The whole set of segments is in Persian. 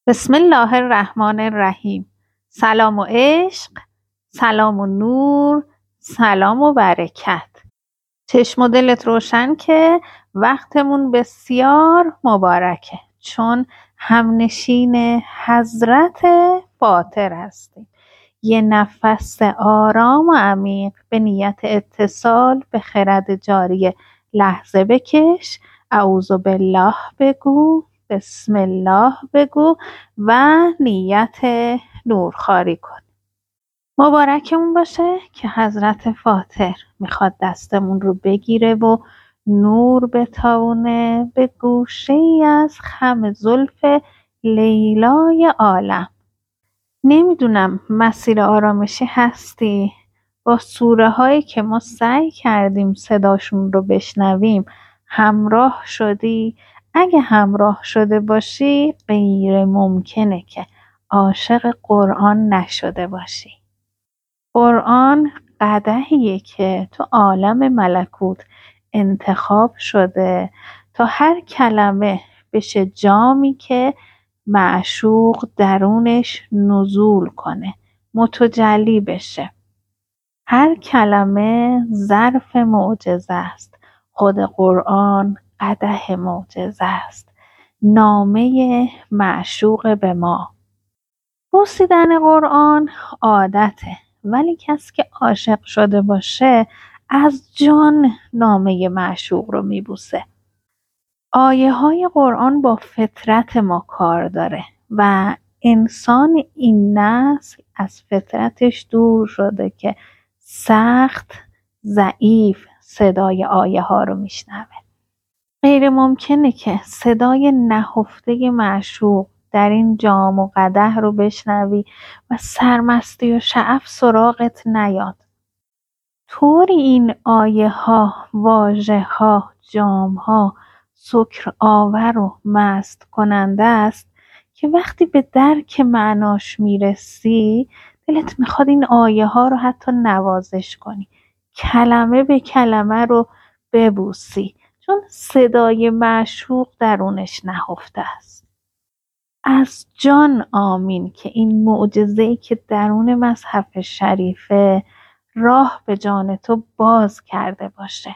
بسم الله الرحمن الرحیم. سلام و عشق، سلام و نور، سلام و برکت. چشم و دلت روشن که وقتمون بسیار مبارکه، چون همنشین حضرت فاطر هستیم. یه نفس آرام و عمیق به نیت اتصال به خرد جاری لحظه بکش. اعوذ بالله بگو، بسم الله بگو و نیت نورخواری کن. مبارکمون باشه که حضرت فاطر میخواد دستمون رو بگیره و نور بتاونه به گوشه ای از خم زلف لیلای عالم. نمیدونم مسیر آرامشی هستی، با سوره هایی که ما سعی کردیم صداشون رو بشنویم همراه شدی؟ اگه همراه شده باشی غیر ممکنه که عاشق قرآن نشده باشی. قرآن قدحیه که تو عالم ملکوت انتخاب شده تا هر کلمه بشه جامی که معشوق درونش نزول کنه، متجلی بشه. هر کلمه ظرف معجزه است. خود قرآن قدح معجزه است، نامه معشوق به ما. بوسیدن قرآن عادته، ولی کسی که عاشق شده باشه از جان نامه معشوق رو میبوسه. آیه های قرآن با فطرت ما کار داره و انسان این نسل از فطرتش دور شده که سخت ضعیف صدای آیه ها رو میشنوه. غیر ممکنه که صدای نهفته معشوق در این جام و قدح رو بشنوی و سرمستی و شعف سراغت نیاد. طوری این آیه ها، واژه ها، جام ها سکر آور و مست کننده است که وقتی به درک معناش میرسی دلت میخواد این آیه ها رو حتی نوازش کنی، کلمه به کلمه رو ببوسی، چون صدای معشوق درونش نهفته است. از جان آمین که این معجزه‌ای که درون مصحف شریفه راه به جان تو باز کرده باشه.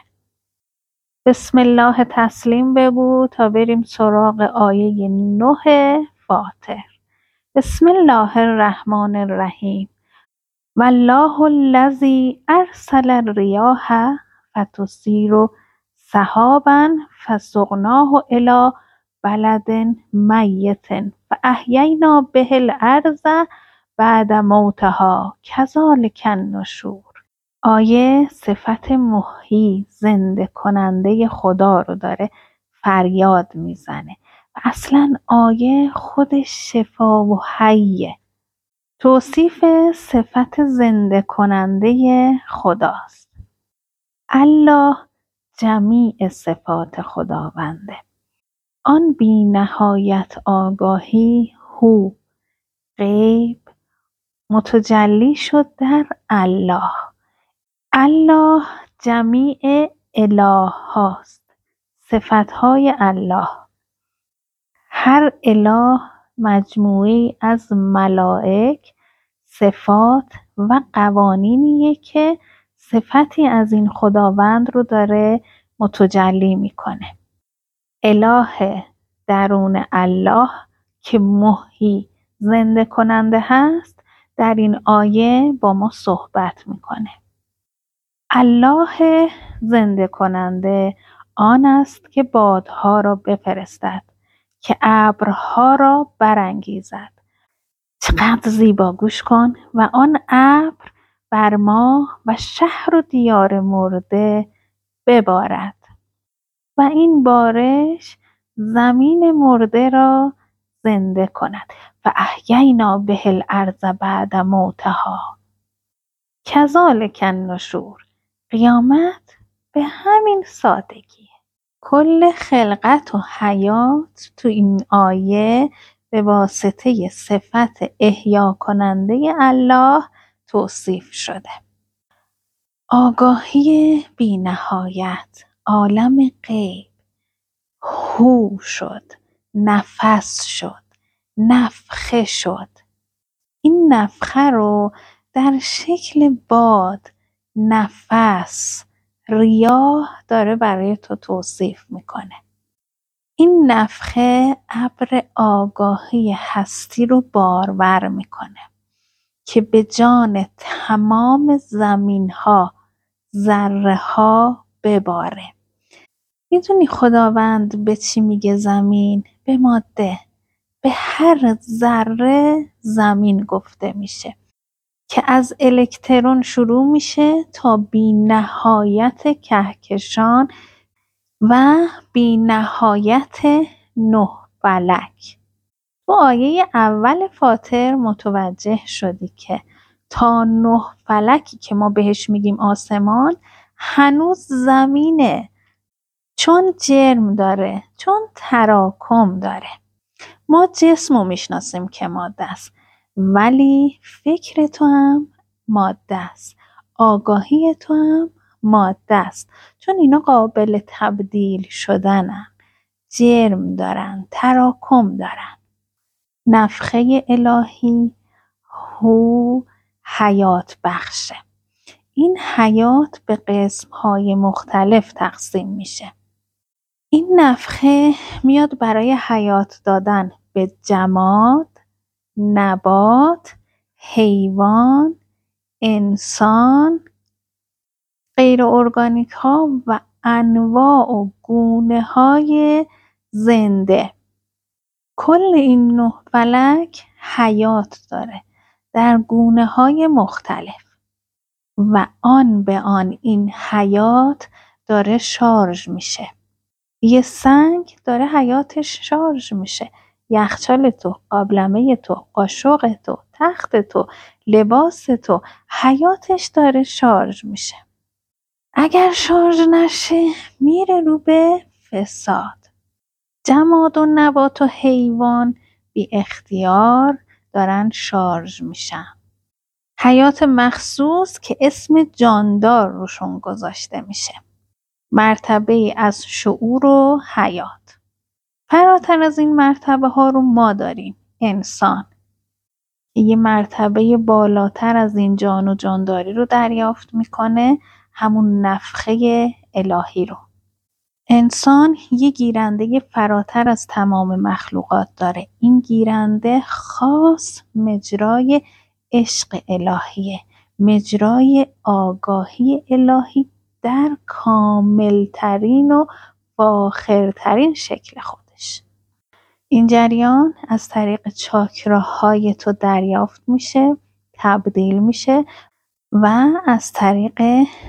بسم الله تسلیم بگو تا بریم سراغ آیه 9 فاطر. بسم الله الرحمن الرحیم. والله الذی ارسل الریاح فتثیر سحابا فسقناه الی بلد میت فاحیینا به الارض بعد موتها کذلک النشور. آیه صفت محیی، زنده کننده خدا رو داره فریاد میزنه و اصلا آیه خودش شفا و حیه. توصیف صفت زنده کننده خداست. الله جمیع صفات خداونده. آن بی نهایت آگاهی هو غیب متجلی شد در الله. الله جمیع اله هاست، صفتهای الله. هر اله مجموعی از ملائک، صفات و قوانینیه که صفتی از این خداوند رو داره متجلی میکنه. اله درون الله که محیی، زنده کننده هست، در این آیه با ما صحبت میکنه. الله زنده کننده آن است که بادها را بفرستد، که ابرها را برانگیزد. چقدر زیبا، گوش کن. و آن ابر بر ما و شهر و دیار مرده ببارد و این بارش زمین مرده را زنده کند. و احیینا به الارض بعد موتها کذلک النشور. قیامت به همین سادگیه. کل خلقت و حیات تو این آیه به واسطه صفت احیا کننده الله توصیف شده. آگاهی بی نهایت، عالم غیب، هو شد، نفس شد، نفخه شد. این نفخه رو در شکل باد، نفس، ریاح داره برای تو توصیف میکنه. این نفخه ابر آگاهی هستی رو بارور میکنه که به جان تمام زمین ها، ذره ها بباره. میدونی خداوند به چی میگه زمین؟ به ماده. به هر ذره زمین گفته میشه که از الکترون شروع میشه تا بی نهایت کهکشان و بی نهایت 9 فلک. تو آیه اول فاطر متوجه شدی که تا 9 فلکی که ما بهش میگیم آسمان هنوز زمینه، چون جرم داره، چون تراکم داره. ما جسم رو میشناسیم که ماده است، ولی فکر تو هم ماده است، آگاهی تو هم ماده است، چون اینا قابل تبدیل شدنن، جرم دارن، تراکم دارن. نفخه الهی هو حیات بخشه. این حیات به قسم‌های مختلف تقسیم میشه. این نفخه میاد برای حیات دادن به جماد، نبات، حیوان، انسان، غیر ارگانیک ها و انواع و گونه های زنده. کل این 9 فلک حیات داره در گونه های مختلف و آن به آن این حیات داره شارژ میشه. یه سنگ داره حیاتش شارژ میشه. یخچال تو، قابلمه تو، قاشق تو، تخت تو، لباس تو، حیاتش داره شارژ میشه. اگر شارژ نشه میره رو به فساد. جماد و نبات و حیوان بی اختیار دارن شارژ میشن. حیات مخصوص که اسم جاندار روشون گذاشته میشه. مرتبه از شعور و حیات. فراتر از این مرتبه ها رو ما داریم. انسان یه مرتبه بالاتر از این جان و جانداری رو دریافت میکنه، همون نفخه الهی رو. انسان یه گیرنده فراتر از تمام مخلوقات داره. این گیرنده خاص مجرای عشق الهیه، مجرای آگاهی الهی در کاملترین و فاخرترین شکل خودش. این جریان از طریق چاکراهای تو دریافت میشه، تبدیل میشه و از طریق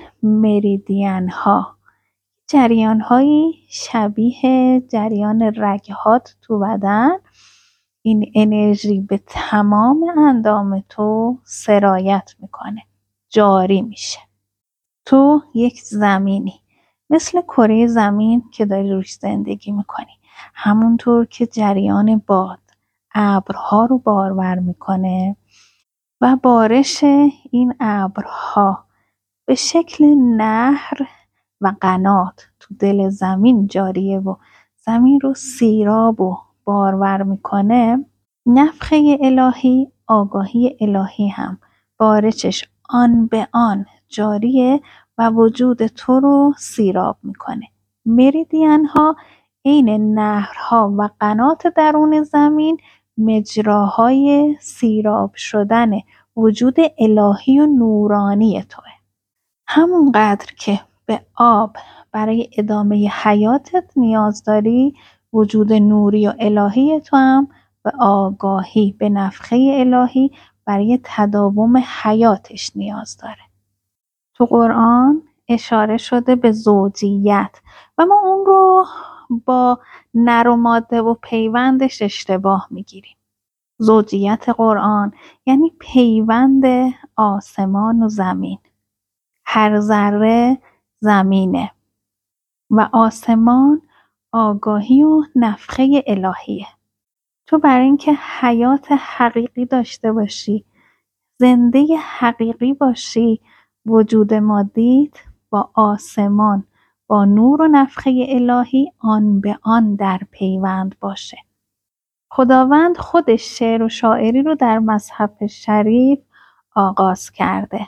مریدین ها، جریان هایی شبیه جریان رگهات تو بدن، این انرژی به تمام اندام تو سرایت میکنه، جاری میشه. تو یک زمینی، مثل کره زمین که داری روش زندگی میکنی. همونطور که جریان باد ابرها رو بارور میکنه و بارش این ابرها به شکل نهر و قنات تو دل زمین جاریه و زمین رو سیراب و بارور میکنه، نفخه الهی، آگاهی الهی هم بارشش آن به آن جاریه و وجود تو رو سیراب میکنه. مریدین ها عین نهرها و قنات درون زمین مجراهای سیراب شدن وجود الهی و نورانی توه. همونقدر که به آب برای ادامه حیاتت نیاز داری، وجود نوری و الهی تو هم به آگاهی، به نفخه الهی برای تداوم حیاتش نیاز داره. تو قرآن اشاره شده به زوجیت و ما اون رو با نر و ماده و پیوندش اشتباه میگیریم. زوجیت قرآن یعنی پیوند آسمان و زمین. هر ذره زمینه و آسمان آگاهی و نفخه الهیه. تو برای اینکه حیات حقیقی داشته باشی، زنده حقیقی باشی، وجود مادیت با آسمان، با نور و نفخه الهی آن به آن در پیوند باشه. خداوند خودش شعر و شاعری رو در مصحف شریف آغاز کرده.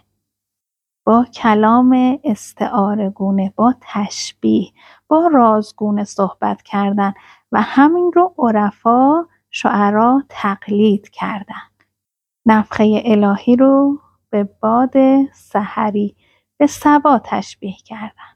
با کلام استعاره‌گونه، با تشبیه، با رازگونه صحبت کردن و همین رو عرفا شعرا تقلید کردن. نفخه الهی رو به باد سحری، به صبا تشبیه کردن.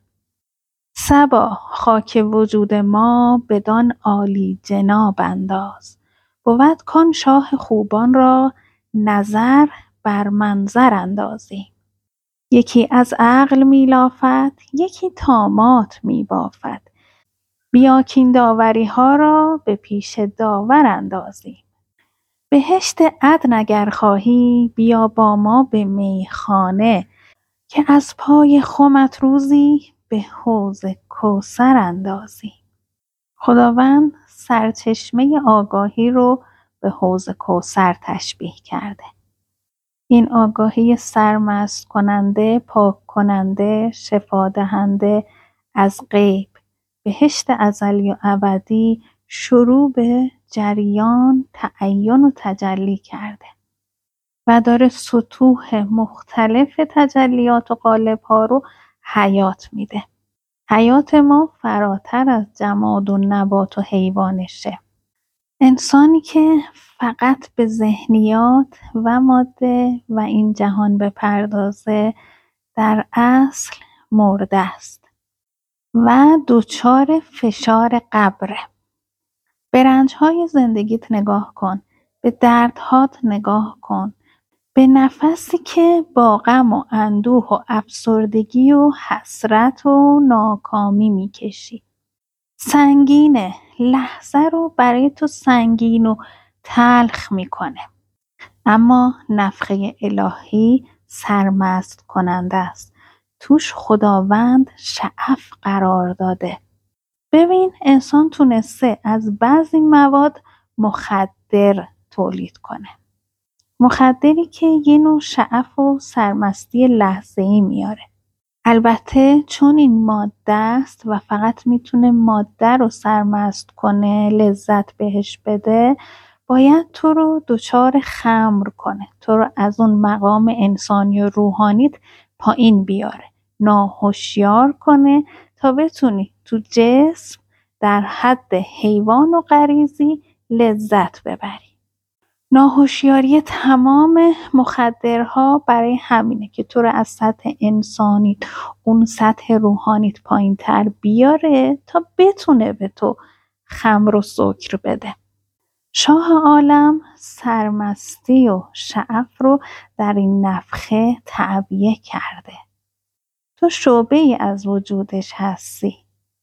صبا خاک وجود ما بدان عالی جناب انداز، بود کان شاه خوبان را نظر بر منظر اندازی. یکی از عقل می لافد، یکی طامات می بافد، بیا کاین داوری ها را به پیش داور اندازی. بهشت عدن اگر خواهی بیا با ما به میخانه، که از پای خمت روزی به حوض کوثر اندازی. خداوند سرچشمه آگاهی رو به حوض کوثر تشبیه کرده. این آگاهی سرمست کننده، پاک کننده، شفا دهنده از غیب، بهشت ازلی و ابدی شروع به جریان، تعین و تجلی کرده و داره سطوح مختلف تجلیات و قالب‌ها رو حیات میده. حیات ما فراتر از جماد و نبات و حیوانشه. انسانی که فقط به ذهنیات و ماده و این جهان بپردازه در اصل مرده است و دچار فشار قبره. به رنج‌های زندگیت نگاه کن، به دردهات نگاه کن، به نفسی که با غم و اندوه و افسردگی و حسرت و ناکامی میکشی. سنگینه، لحظه رو برای تو سنگین و تلخ میکنه، اما نفخه الهی سرمست کننده است. توش خداوند شعف قرار داده. ببین انسان تونسته از بعضی مواد مخدر تولید کنه، مخدری که یه نوع شعف و سرمستی لحظه‌ای میاره. البته چون این ماده است و فقط میتونه ماده رو سرمست کنه، لذت بهش بده، باید تو رو دچار خمر کنه، تو رو از اون مقام انسانی و روحانیت پایین بیاره، ناهوشیار کنه تا بتونی تو جسم در حد حیوان و غریزی لذت ببری. ناهوشیاری تمام مخدرها برای همینه که تو رو از سطح انسانیت، اون سطح روحانیت پایین تر بیاره تا بتونه به تو خمر و سکر بده. شاه عالم سرمستی و شعف رو در این نفخه تعبیه کرده. تو شعبه ای از وجودش هستی.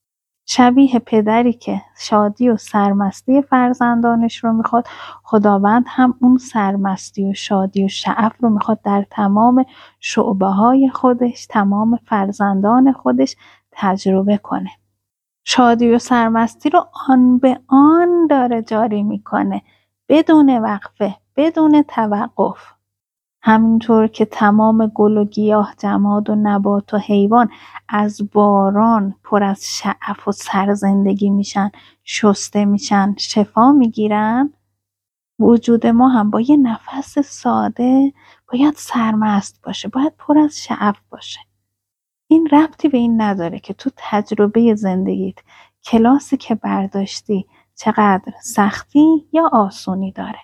شبیه پدری که شادی و سرمستی فرزندانش رو میخواد، خداوند هم اون سرمستی و شادی و شعف رو میخواد در تمام شعبه های خودش، تمام فرزندان خودش تجربه کنه. شادی و سرمستی رو آن به آن داره جاری میکنه، بدون وقفه، بدون توقف. همینطور که تمام گل و گیاه، جماد و نبات و حیوان از باران پر از شعف و سرزندگی میشن، شسته میشن، شفا میگیرن، وجود ما هم با یه نفس ساده باید سرمست باشه، باید پر از شعف باشه. این ربطی به این نداره که تو تجربه زندگیت، کلاسی که برداشتی چقدر سختی یا آسونی داره.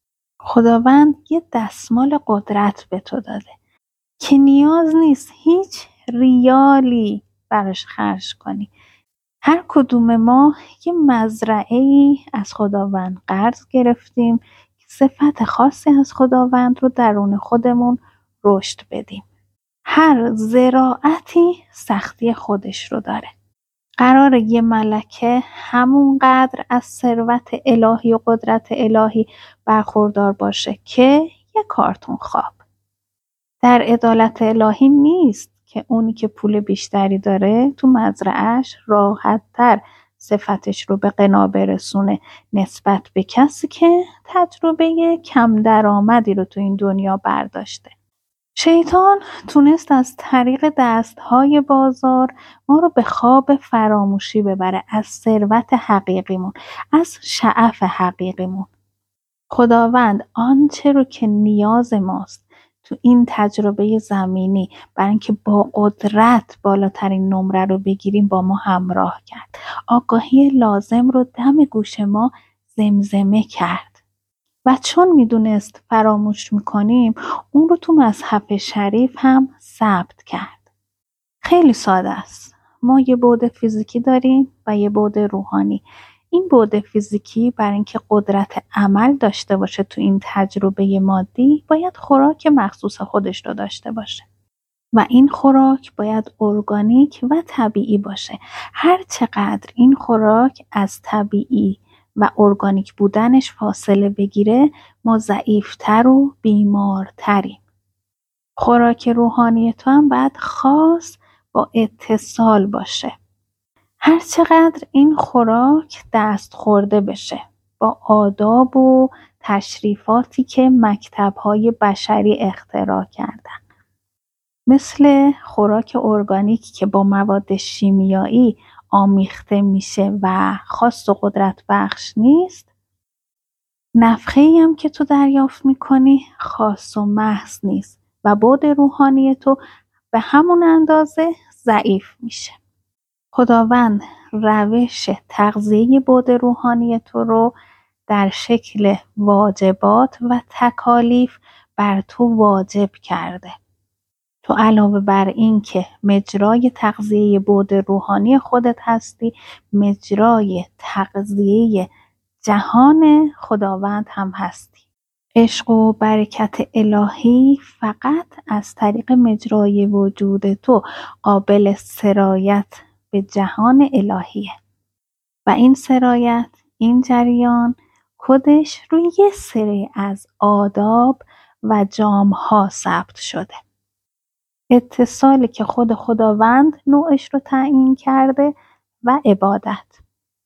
خداوند یه دستمال قدرت به تو داده که نیاز نیست هیچ ریالی براش خرج کنی. هر کدوم ما یه مزرعه‌ای از خداوند قرض گرفتیم که صفت خاصی از خداوند رو درون خودمون رشد بدیم. هر زراعتی سختی خودش رو داره. قراره یه ملکه همونقدر از ثروت الهی و قدرت الهی برخوردار باشه که یه کارتون خواب. در عدالت الهی نیست که اونی که پول بیشتری داره تو مزرعهش راحت‌تر صفتش رو به غنا برسونه نسبت به کسی که تجربه کم درآمدی رو تو این دنیا برداشته. شیطان تونست از طریق دستهای بازار ما رو به خواب فراموشی ببره از ثروت حقیقیمون، از شعف حقیقیمون. خداوند آنچه رو که نیاز ماست تو این تجربه زمینی برای اینکه با قدرت بالاترین نمره رو بگیریم با ما همراه کرد. آگاهی لازم رو دم گوش ما زمزمه کرد و چون میدونست فراموش میکنیم اون رو تو مصحف شریف هم ثبت کرد. خیلی ساده است. ما یه بعد فیزیکی داریم و یه بعد روحانی. این بعد فیزیکی برای اینکه قدرت عمل داشته باشه تو این تجربه مادی باید خوراک مخصوص خودش رو داشته باشه و این خوراک باید ارگانیک و طبیعی باشه. هر چقدر این خوراک از طبیعی و ارگانیک بودنش فاصله بگیره ما ضعیفتر و بیمارتریم. خوراک روحانی تو هم باید خاص با اتصال باشه. هر چقدر این خوراک دست خورده بشه با آداب و تشریفاتی که مکتب‌های بشری اختراع کردن، مثل خوراک ارگانیک که با مواد شیمیایی آمیخته میشه و خاص و قدرت بخش نیست، نفخه‌ای هم که تو دریافت میکنی خاص و محض نیست و بعد روحانی تو به همون اندازه ضعیف میشه. خداوند روش تغذیه بعد روحانی تو رو در شکل واجبات و تکالیف بر تو واجب کرده. تو علاوه بر این که مجرای تغذیه بعد روحانی خودت هستی، مجرای تغذیه جهان خداوند هم هستی. عشق و برکت الهی فقط از طریق مجرای وجود تو قابل سرایت به جهان الهیه و این سرایت، این جریان کدش روی یه سری از آداب و جام‌ها ثبت شده. اتصالی که خود خداوند نوعش رو تعیین کرده و عبادت.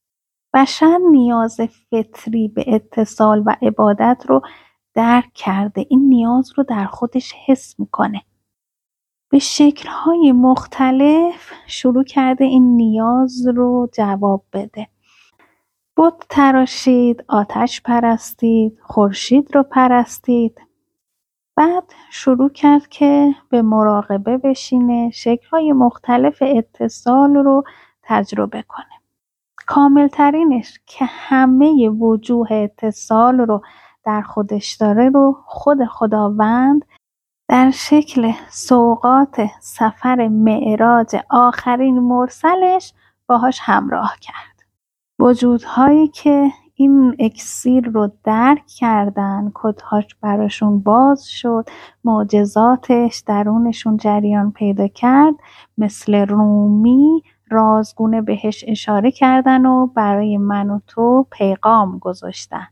بشر نیاز فطری به اتصال و عبادت رو درک کرده. این نیاز رو در خودش حس میکنه. به شکل‌های مختلف شروع کرده این نیاز رو جواب بده. بت تراشید، آتش پرستید، خورشید رو پرستید. بعد شروع کرد که به مراقبه بشینه، شکل‌های مختلف اتصال رو تجربه کنه. کاملترینش که همه وجوه اتصال رو در خودش داره رو خود خداوند در شکل سوغات سفر معراج آخرین مرسلش باهاش همراه کرد. وجودهایی که این اکسیر رو درک کردن، کدهاش براشون باز شد، معجزاتش درونشون جریان پیدا کرد، مثل رومی رازگونه بهش اشاره کردن و برای من و تو پیغام گذاشتن.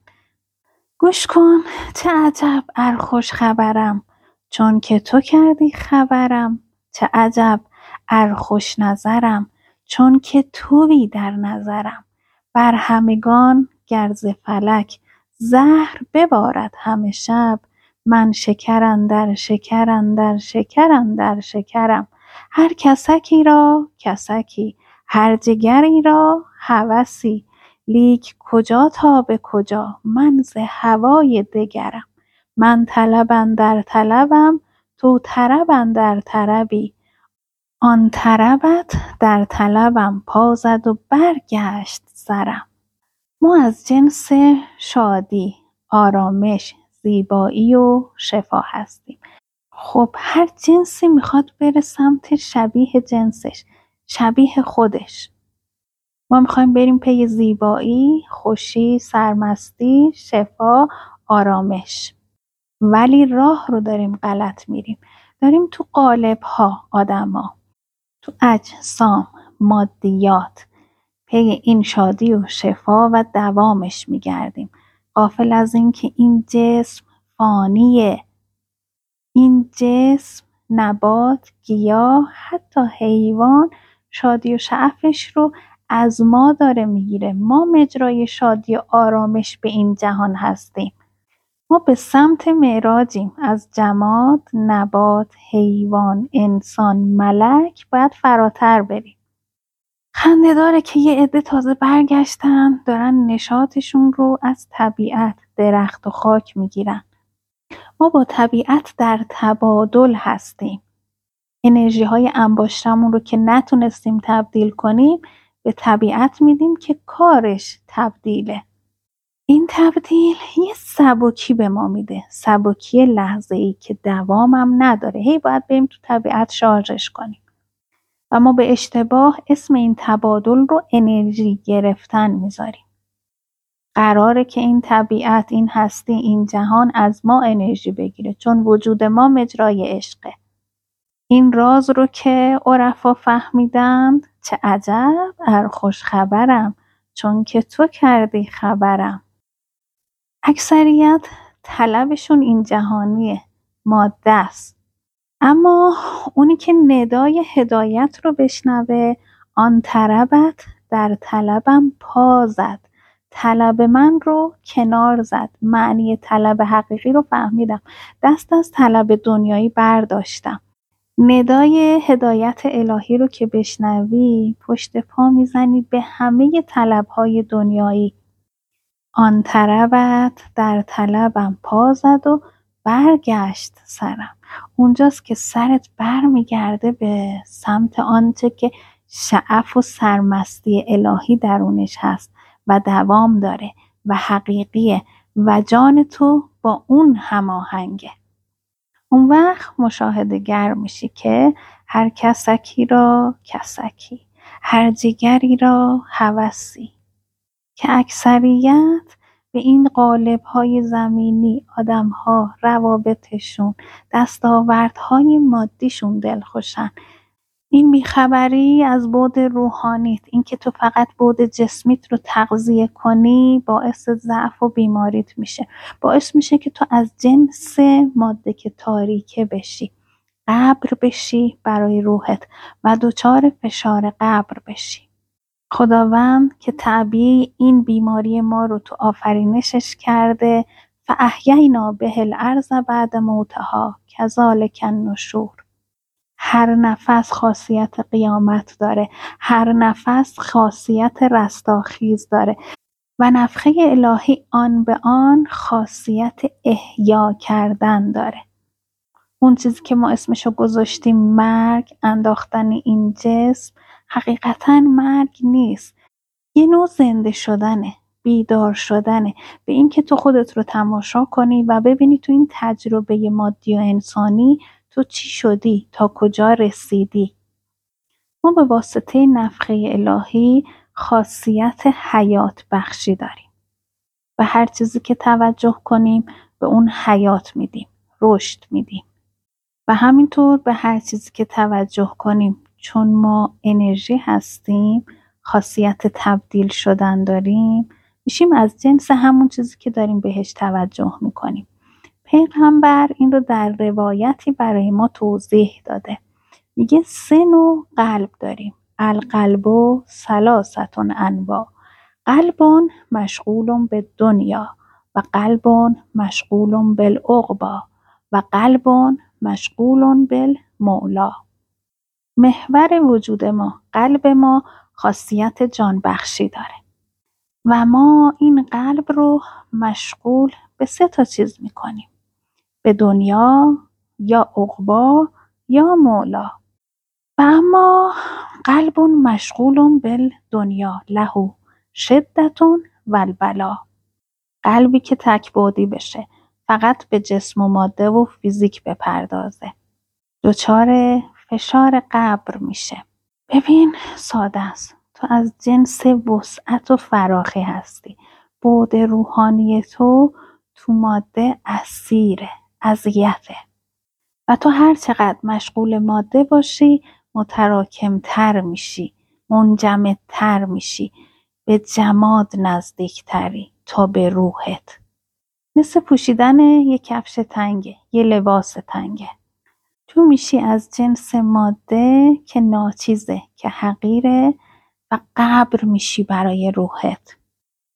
گوش کن چه عجب خوش خبرم، چون که تو کردی خبرم. چه عجب خوش نظرم، چون که تویی در نظرم. بر همگان گر ز فلک زهر ببارد همه شب، من شکر اندر شکر اندر شکر اندر شکرم. هر کسکی را کسکی، هر جگری را هوسی، لیک کجا تا به کجا من ز هوای دگرم. من طلب اندر طلبم، تو طرب اندر طربی، آن طربت در طلبم پا زد و برگشت سرم. ما از جنس شادی، آرامش، زیبایی و شفا هستیم. خب هر جنسی میخواد بره سمت شبیه جنسش، شبیه خودش. ما میخوایم بریم پی زیبایی، خوشی، سرمستی، شفا، آرامش. ولی راه رو داریم غلط میریم. داریم تو قالب‌ها آدم‌ها، تو اجسام، مادیات پی این شادی و شفا و دوامش میگردیم. غافل از این که این جسم فانیه. این جسم، نبات، گیاه، حتی حیوان شادی و شعفش رو از ما داره میگیره. ما مجرای شادی و آرامش به این جهان هستیم. ما به سمت معراجیم. از جماد، نبات، حیوان، انسان، ملک باید فراتر بریم. خنده داره که یه عده تازه برگشتن دارن نشاطشون رو از طبیعت، درخت و خاک میگیرن. ما با طبیعت در تبادل هستیم. انرژی های انباشتمون رو که نتونستیم تبدیل کنیم به طبیعت میدیم که کارش تبدیله. این تبدیل یه سبکی به ما میده، سبکی لحظه‌ای که دوامم نداره. هی باید بریم تو طبیعت شارژش کنیم و ما به اشتباه اسم این تبادل رو انرژی گرفتن میذاریم. قراره که این طبیعت، این هستی، این جهان از ما انرژی بگیره، چون وجود ما مجرای عشقه. این راز رو که عرفا فهمیدند، چه عجب خوش خبرم، چون که تو کردی خبرم. اکثریت طلبشون این جهانیه، ماده است. اما اونی که ندای هدایت رو بشنوه، آن طربت در طلبم پا زد، طلب من رو کنار زد. معنی طلب حقیقی رو فهمیدم، دست از طلب دنیایی برداشتم. ندای هدایت الهی رو که بشنوی، پشت پا میزنی به همه طلبهای دنیایی. آن طربت در طلبم پا زد و برگشت سرم. اونجاست که سرت برمیگرده به سمت آنچه که شعف و سرمستی الهی درونش هست و دوام داره و حقیقیه و جان تو با اون هماهنگه. اون وقت مشاهده‌گر میشی که هر کسکی را کسکی، هر جگری را هوسی، که اکثریت به این قالب‌های زمینی، آدم‌ها، روابطشون، دستاوردهای مادیشون دلخوشن. این بیخبری از بعد روحانیت، این که تو فقط بعد جسمیت رو تغذیه کنی، باعث ضعف و بیماریت میشه. باعث میشه که تو از جنس ماده که تاریکه بشی، قبر بشی برای روحت و دچار فشار قبر بشی. خداوند که تعبیه این بیماری ما رو تو آفرینشش کرده، فاحیینا به الارض بعد موتها کذالک النشور. هر نفس خاصیت قیامت داره، هر نفس خاصیت رستاخیز داره و نفخه الهی آن به آن خاصیت احیا کردن داره. اون چیزی که ما اسمشو گذاشتیم مرگ، انداختن این جسم، حقیقتا مرگ نیست. یه نوع زنده شدنه، بیدار شدنه، به این که تو خودت رو تماشا کنی و ببینی تو این تجربه مادی و انسانی تو چی شدی، تا کجا رسیدی. ما به واسطه نفخه الهی خاصیت حیات بخشی داریم و هر چیزی که توجه کنیم به اون حیات میدیم، رشد میدیم. و همینطور به هر چیزی که توجه کنیم، چون ما انرژی هستیم، خاصیت تبدیل شدن داریم، میشیم از جنس همون چیزی که داریم بهش توجه میکنیم. پیغمبر این رو در روایتی برای ما توضیح داده. میگه 3 نوع قلب داریم. القلب ثلاثة انواع، قلب مشغول به دنیا و قلب مشغول بالعقبی و قلب مشغول بالمولا. محور وجود ما، قلب ما، خاصیت جان بخشی داره و ما این قلب رو مشغول به 3 چیز میکنیم: به دنیا یا عقبی یا مولا. و اما قلب مشغول بالدنیا له شدة و البلا. قلبی که تک‌بعدی بشه، فقط به جسم و ماده و فیزیک بپردازه، دچار فشار قبر میشه. ببین ساده است، تو از جنس وسعت و فراخی هستی. بعد روحانی تو ماده اسیره، اذیته و تو هر چقدر مشغول ماده باشی متراکمتر میشی، منجمدتر میشی، به جماد نزدیکتری تا به روحت. مثل پوشیدن یه کفش تنگه، یه لباس تنگه. تو میشی از جنس ماده که ناچیزه، که حقیره و قبر میشی برای روحت.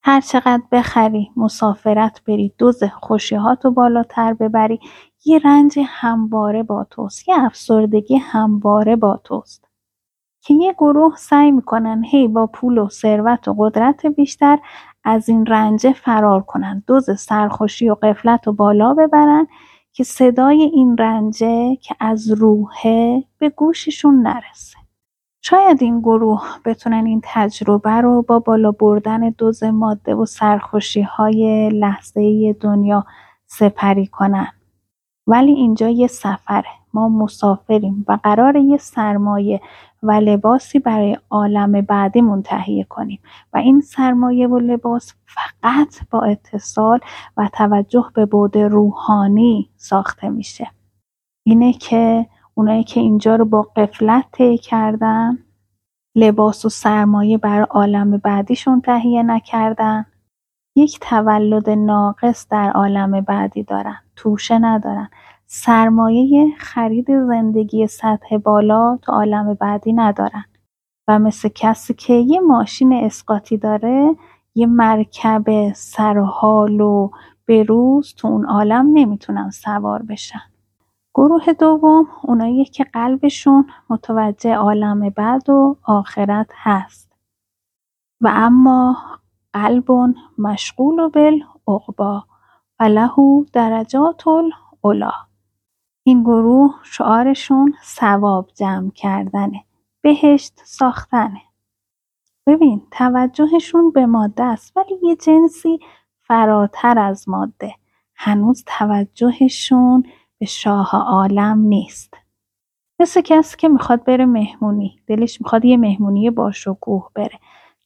هر چقدر بخری، مسافرت بری، دوز خوشی‌هاتو بالاتر ببری، یه رنج همواره با توست، یه افسردگی همواره با توست که یه گروه سعی میکنن هی با پول و ثروت و قدرت بیشتر از این رنج فرار کنن، دوز سرخوشی و غفلت رو بالا ببرن که صدای این رنجه که از روحه به گوششون نرسه. شاید این گروه بتونن این تجربه رو با بالا بردن دوز ماده و سرخوشی‌های لحظه‌ای دنیا سپری کنن. ولی اینجا یه سفره، ما مسافریم و قراره یه سرمایه و لباسی برای عالم بعدیمون تهیه کنیم و این سرمایه و لباس فقط با اتصال و توجه به بعد روحانی ساخته میشه. اینه که اونایی که اینجا رو با غفلت طی کردن، لباس و سرمایه بر عالم بعدیشون تهیه نکردن، یک تولد ناقص در عالم بعدی دارن، توشه ندارن، سرمایه خرید زندگی سطح بالا تو عالم بعدی ندارن و مثل کسی که یه ماشین اسقاطی داره، یه مرکب سرحال و بروز تو اون عالم نمیتونن سوار بشن. گروه دوم اونایی که قلبشون متوجه عالم بعد و آخرت هست و اما قلب مشغول بالعقبی فله درجات العلی. این گروه شعارشون ثواب جمع کردنه، بهشت ساختنه. ببین توجهشون به ماده است ولی یه جنسی فراتر از ماده. هنوز توجهشون به شاه عالم نیست. مثل کسی که میخواد بره مهمونی، دلش میخواد یه مهمونی باشکوه بره،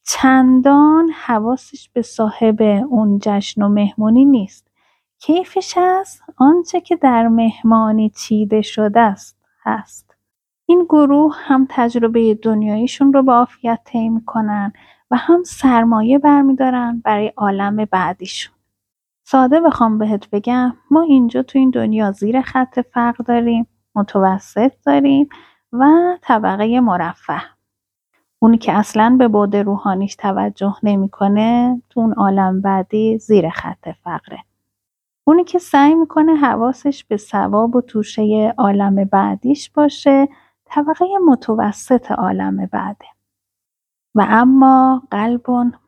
چندان حواسش به صاحب اون جشن و مهمونی نیست. کیفش از آنچه که در مهمانی چیده شده است هست. این گروه هم تجربه دنیاییشون رو با عافیت طی میکنن و هم سرمایه برمیدارن برای عالم بعدیشون. ساده بخوام بهت بگم، ما اینجا تو این دنیا زیر خط فقر داریم، متوسط داریم و طبقه مرفه. اونی که اصلاً به بعد روحانیش توجه نمیکنه تو اون عالم بعدی زیر خط فقره. اونی که سعی میکنه حواسش به ثواب و توشه عالم بعدیش باشه طبقه متوسط عالم بعده. و اما قلب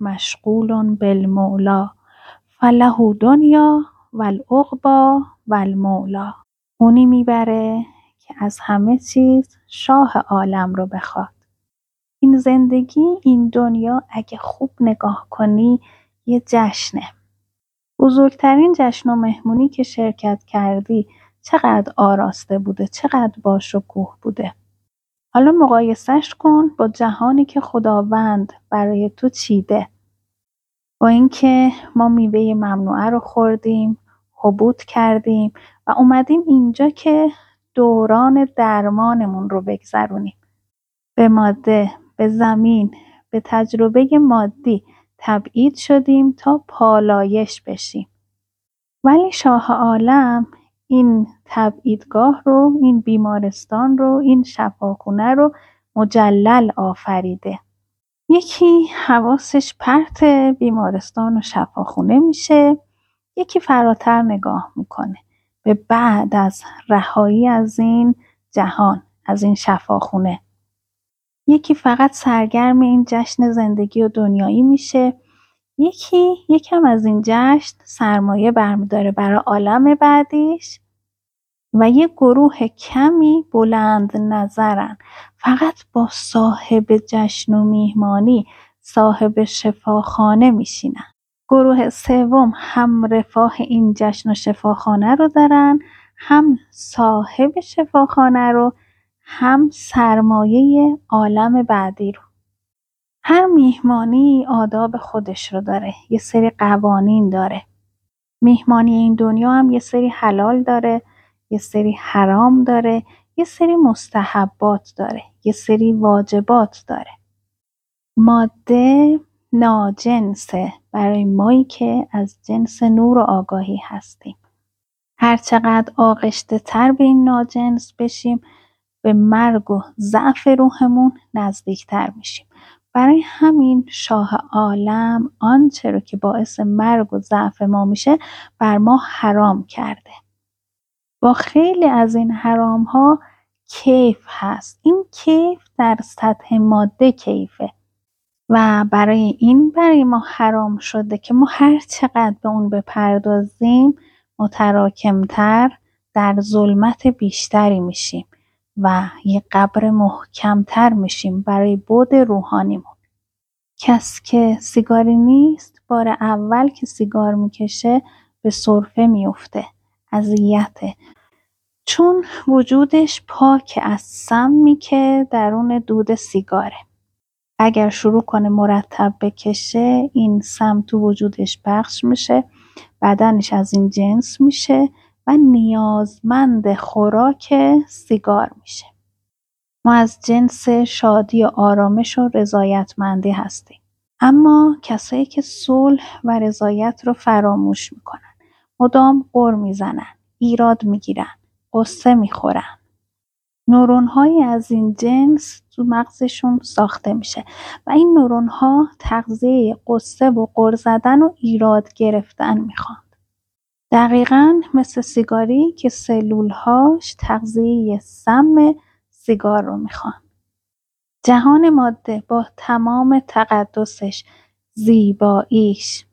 مشغول بالمولا فله دنیا والعقبی والمولا. اونی میبره که از همه چیز شاه عالم رو بخواد. این زندگی، این دنیا اگه خوب نگاه کنی یه جشنه. بزرگترین جشن و مهمونی که شرکت کردی چقدر آراسته بوده، چقدر باشکوه بوده. حالا مقایسش کن با جهانی که خداوند برای تو چیده. با اینکه ما میوه ممنوعه رو خوردیم، حبوط کردیم و اومدیم اینجا که دوران درمانمون رو بگذرونیم. به ماده، به زمین، به تجربه مادی تبعید شدیم تا پالایش بشیم. ولی شاه عالم این تبعیدگاه رو، این بیمارستان رو، این شفاخونه رو مجلل آفریده. یکی حواسش پرت بیمارستان و شفاخونه میشه، یکی فراتر نگاه میکنه به بعد از رهایی از این جهان، از این شفاخونه. یکی فقط سرگرم این جشن زندگی و دنیایی میشه، یکی یکم از این جشن سرمایه برمیداره برای عالم بعدیش و یه گروه کمی بلند نظرن، فقط با صاحب جشن و میهمانی، صاحب شفاخانه میشینن. گروه سوم هم رفاه این جشن و شفاخانه رو دارن، هم صاحب شفاخانه رو، هم سرمایه عالم بعدی رو. هر میهمانی آداب خودش رو داره، یه سری قوانین داره. میهمانی این دنیا هم یه سری حلال داره، یه سری حرام داره، یه سری مستحبات داره، یه سری واجبات داره. ماده ناجنسه برای مایی که از جنس نور و آگاهی هستیم. هرچقدر آغشته تر به این ناجنس بشیم، به مرگ و ضعف روحمون نزدیکتر میشیم. برای همین شاه عالم آنچه رو که باعث مرگ و ضعف ما میشه بر ما حرام کرده. با خیلی از این حرام ها کیف هست. این کیف در سطح ماده کیفه و برای ما حرام شده که ما هر چقدر به اون بپردازیم متراکمتر در ظلمت بیشتری میشیم و یه قبر محکمتر میشیم برای بعد روحانیمون. کسی که سیگاری نیست بار اول که سیگار میکشه به سرفه میفته، اذیته، چون وجودش پاک از سمی که درون دود سیگاره. اگر شروع کنه مرتب بکشه این سم تو وجودش پخش میشه، بدنش از این جنس میشه و نیازمند خوراک سیگار میشه. ما از جنس شادی و آرامش و رضایتمندی هستیم. اما کسایی که صلح و رضایت رو فراموش میکنن، مدام غر میزنن، ایراد میگیرن، قصه میخورن، نورون‌های از این جنس تو مغزشون ساخته میشه و این نورون‌ها تغذیه قصه و غر زدن و ایراد گرفتن میخوان. دقیقاً مثل سیگاری که سلول‌هاش تغذیه سم سیگار رو میخوان. جهان ماده با تمام تقدسش، زیباییش،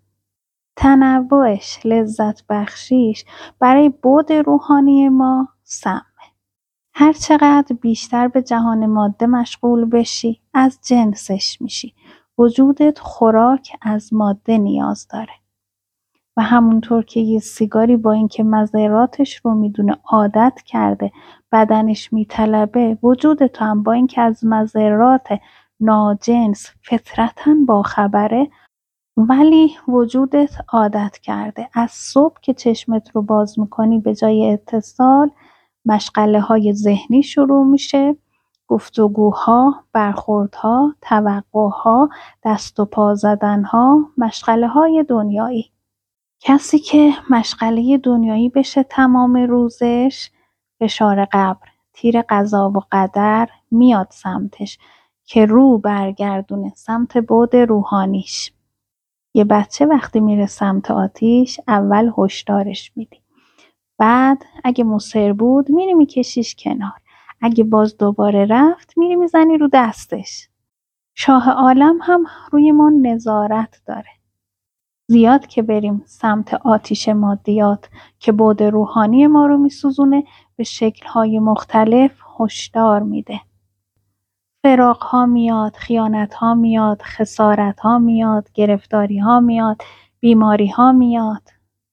تنوعش، لذت بخشیش برای بعد روحانی ما سم. هر چقدر بیشتر به جهان ماده مشغول بشی از جنسش میشی. وجودت خوراک از ماده نیاز داره و همونطور که یه سیگاری با اینکه مضراتش رو میدونه عادت کرده، بدنش میطلبه، وجودت هم با اینکه از مضرات ناجنس فطرتاً باخبره ولی وجودت عادت کرده. از صبح که چشمت رو باز میکنی به جای اتصال مشغله های ذهنی شروع میشه، گفتگوها، برخوردها، توقعها، دست و پا زدنها، مشغله های دنیایی. کسی که مشغله دنیایی بشه تمام روزش، فشار قبر، تیر قضا و قدر میاد سمتش که رو برگردونه سمت بعد روحانیش. یه بچه وقتی میره سمت آتیش اول هشدارش میدی، بعد اگه مصر بود میری میکشیش کنار، اگه باز دوباره رفت میری میزنی رو دستش. شاه عالم هم روی ما نظارت داره. زیاد که بریم سمت آتیش مادیات که بعد روحانی ما رو میسوزونه به شکل‌های مختلف هشدار میده. فراق‌ها میاد، خیانت‌ها میاد، خسارت‌ها میاد، گرفتاری‌ها میاد، بیماری‌ها میاد.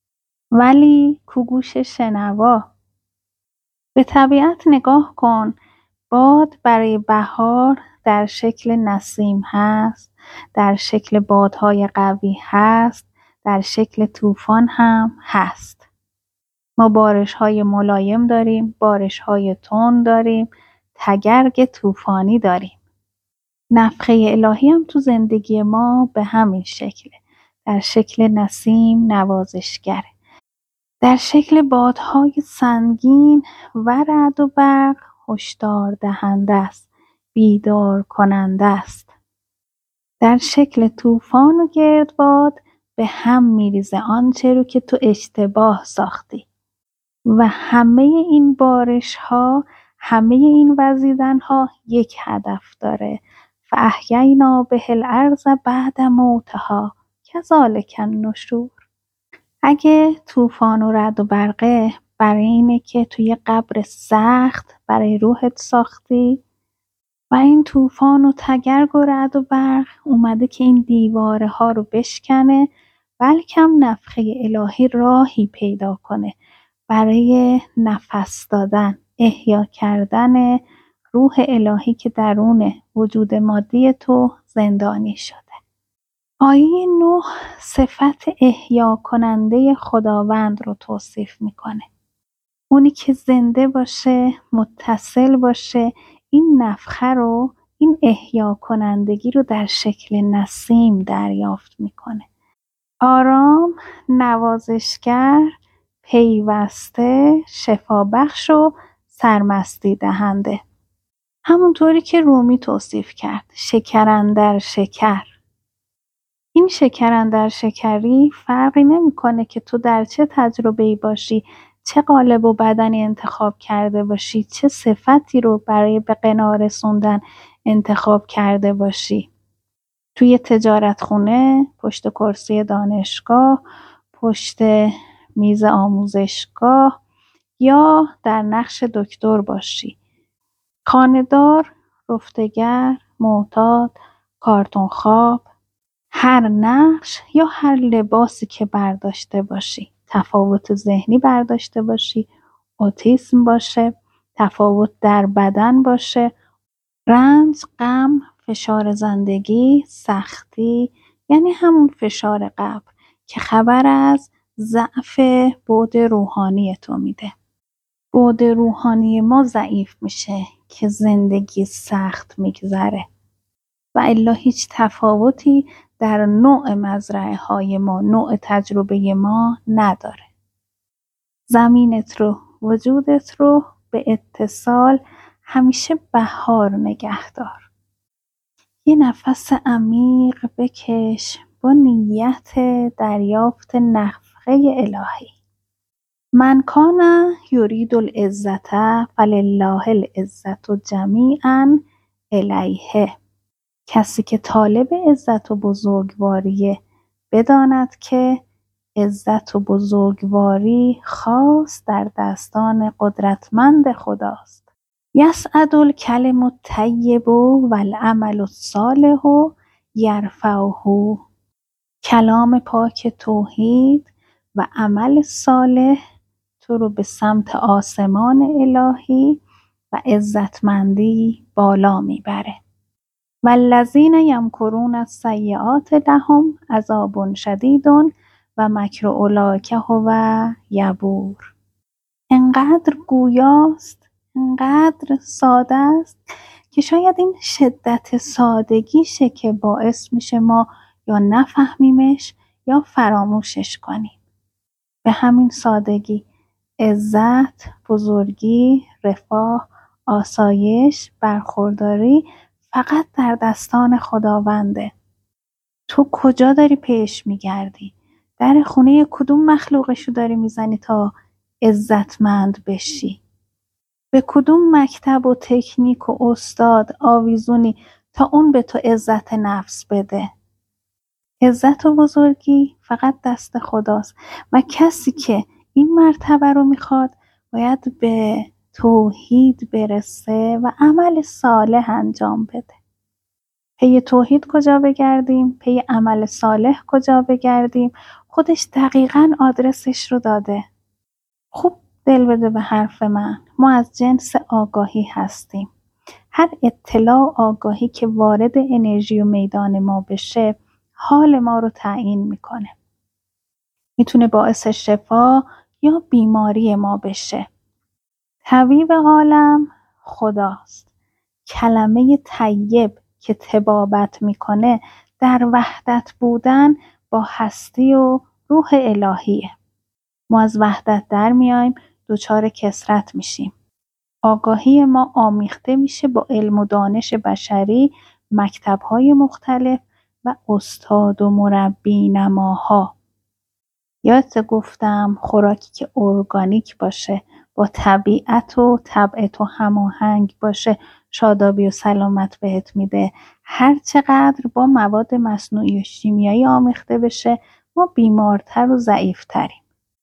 ولی کو گوش شنوا؟ به طبیعت نگاه کن. باد برای بهار در شکل نسیم هست، در شکل بادهای قوی هست، در شکل طوفان هم هست. ما بارش‌های ملایم داریم، بارش‌های تند داریم، تگرگ طوفانی داریم. نفخه الهی هم تو زندگی ما به همین شکله، در شکل نسیم نوازشگره، در شکل بادهای سنگین و رعد و برق هشدار دهنده است، بیدار کننده است. در شکل طوفان و گردباد به هم میریزه آنچه رو که تو اشتباه ساختی و همه این بارش ها، همه این وزیدن ها یک هدف داره. فاحیینا به الارض بعد موتها کذالک النشور. اگه طوفان و رعد و برقه برای اینه که توی قبر سخت برای روحت ساختی و این طوفان و تگرگ و رعد و برق اومده که این دیواره ها رو بشکنه، بلکم نفخه الهی راهی پیدا کنه برای نفس دادن، احیا کردن روح الهی که درون وجود مادی تو زندانی شده. آیه 9 صفت احیا کننده خداوند رو توصیف میکنه. اونی که زنده باشه، متصل باشه، این نفخه رو، این احیا کنندگی رو در شکل نسیم دریافت میکنه. آرام، نوازشگر، پیوسته، شفابخش و سرمستی دهنده. همونطوری که رومی توصیف کرد، شکر اندر شکر. این شکر اندر شکری فرقی نمیکنه که تو در چه تجربه‌ای باشی، چه قالب و بدنی انتخاب کرده باشی، چه صفتی رو برای به غنا رسوندن انتخاب کرده باشی. توی تجارت خونه، پشت کرسی دانشگاه، پشت میز آموزشگاه یا در نقش دکتر باشی. خانه‌دار، رفتگر، معتاد، کارتون خواب، هر نقش یا هر لباسی که برداشته باشی، تفاوت ذهنی برداشته باشی، اوتیسم باشه، تفاوت در بدن باشه، رنج، غم، فشار زندگی، سختی، یعنی همون فشار قبر که خبر از ضعف بعد روحانی تو میده. بعد روحانی ما ضعیف میشه که زندگی سخت میگذره و الا هیچ تفاوتی در نوع مزرعه های ما، نوع تجربه ما نداره. زمینت رو، وجودت رو به اتصال همیشه بهار نگه دار. یه نفس عمیق بکش با نیت دریافت نفخه الهی. من کان یرید العزت فلله العزة جمیعا الیه. کسی که طالب عزت و بزرگواریه بداند که عزت و بزرگواری خاص در دستان قدرتمند خداست. یصعد الکلم الطیب والعمل الصالح یرفعه. کلام پاک توحید و عمل صالح تو رو به سمت آسمان الهی و عزتمندی بالا میبره. والذین یمکرون السیئات لهم عذاب شدید و مکر اولئک هو یبور. انقدر گویاست، انقدر ساده است که شاید این شدت سادگیشه که باعث میشه ما یا نفهمیمش یا فراموشش کنیم. به همین سادگی عزت، بزرگی، رفاه، آسایش، برخورداری فقط در دستان خداونده. تو کجا داری پیش میگردی؟ در خونه کدوم مخلوقشو داری میزنی تا عزتمند بشی؟ به کدوم مکتب و تکنیک و استاد آویزونی تا اون به تو عزت نفس بده؟ عزت و بزرگی فقط دست خداست و کسی که این مرتبه رو میخواد باید به توحید برسه و عمل صالح انجام بده. پی توحید کجا بگردیم؟ پی عمل صالح کجا بگردیم؟ خودش دقیقاً آدرسش رو داده. خوب دل بده به حرف من. ما از جنس آگاهی هستیم. هر اطلاع و آگاهی که وارد انرژی و میدان ما بشه حال ما رو تعیین میکنه. میتونه باعث شفا یا بیماری ما بشه. طبیب عالم خداست. کلمه طیب که طبابت میکنه در وحدت بودن با هستی و روح الهیه. ما از وحدت در میایم، دچار کثرت میشیم. آگاهی ما آمیخته میشه با علم و دانش بشری، مکتب‌های مختلف و استاد و مربی نماها. یادت گفتم خوراکی که ارگانیک باشه، با طبیعت و طبع تو هماهنگ باشه، شادابی و سلامت بهت میده. هر چقدر با مواد مصنوعی و شیمیایی آمیخته بشه ما بیمارتر و ضعیفتریم.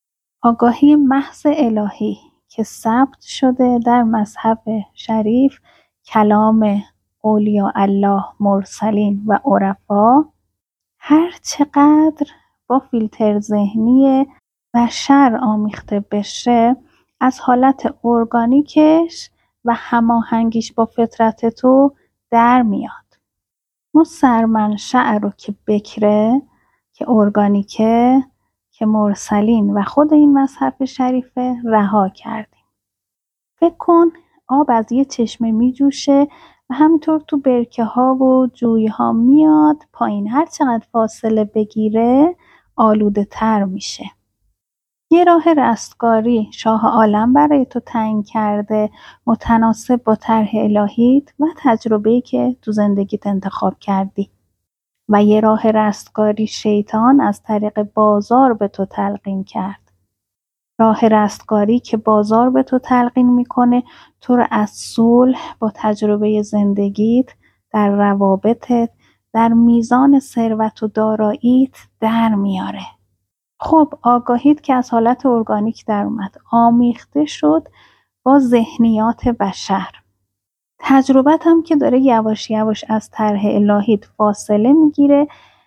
آگاهی محض الهی که ثبت شده در مذهب شریف، کلام اولیاء الله، مرسلین و عرفا، هر چقدر با فیلتر ذهنی بشر آمیخته بشه از حالت ارگانیکش و هماهنگیش با فطرت تو در میاد. ما سرمنشأ رو که بکره، که ارگانیکه، که مرسلین و خود این مذهب شریفه رها کردیم. فکر کن آب از یه چشمه می جوشه و همینطور تو برکه ها و جوی ها میاد پایین. هر چقدر فاصله بگیره آلوده تر میشه. یه راه رستگاری شاه عالم برای تو تعیین کرده، متناسب با طرح الهیت و تجربه‌ای که تو زندگیت انتخاب کردی. و یه راه رستگاری شیطان از طریق بازار به تو تلقین کرد. راه رستگاری که بازار به تو تلقین میکنه تو رو از صلح با تجربه زندگیت، در روابطت، در میزان ثروت و داراییت در میاره. خب آگاهیت که از حالت ارگانیک در اومد، آمیخته شد با ذهنیات بشر. تجربت هم که داره یواش یواش از طرح الهیت فاصله میگیره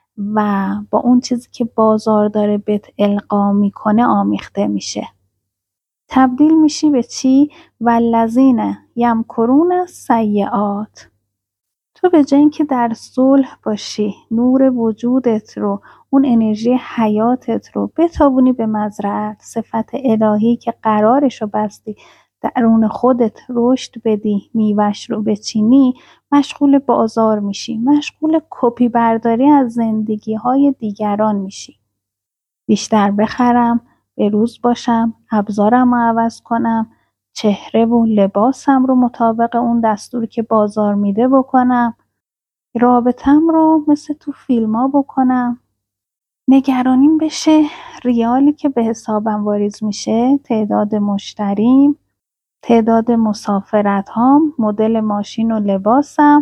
و با اون چیزی که بازار داره بهت القا میکنه آمیخته میشه. تبدیل میشی به چی؟ والذین یمکرون السیئات. تو به جای اینکه در صلح باشی، نور وجودت رو، اون انرژی حیاتت رو بتابونی به مزرعت، صفت الهی که قرارش رو بستی درون خودت رشد بدی، میوه‌ش رو بچینی، مشغول بازار میشی، مشغول کپی برداری از زندگی‌های دیگران میشی. بیشتر بخرم، بروز باشم، ابزارم رو عوض کنم، چهره و لباسم رو مطابق اون دستوری که بازار میده بکنم، رابطم رو مثل تو فیلم‌ها بکنم. نگرانیم بشه ریالی که به حسابم واریز میشه، تعداد مشتریم، تعداد مسافرت‌هام، مدل ماشین و لباسم،